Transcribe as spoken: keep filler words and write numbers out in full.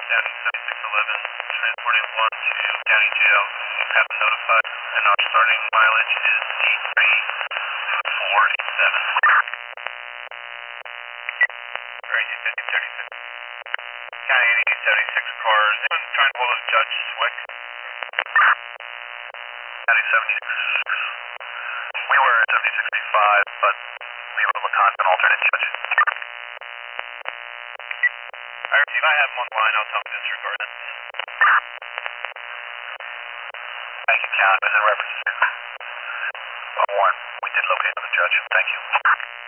County seventy-six eleven, transporting one to county jail. You have been notified, and our starting mileage is D three four eight seven. Where is he, fifteen thirty-six? County eighty seventy-six cars. Anyone trying to hold a Judge Swick? County seventy-six. We were at seventy-six B five, but we were able to contact an alternate judge. Alright, if I have him on the line, I'll tell him to disregard it. Thank you, Count. As in reference to one, we did locate on the judge. Thank you.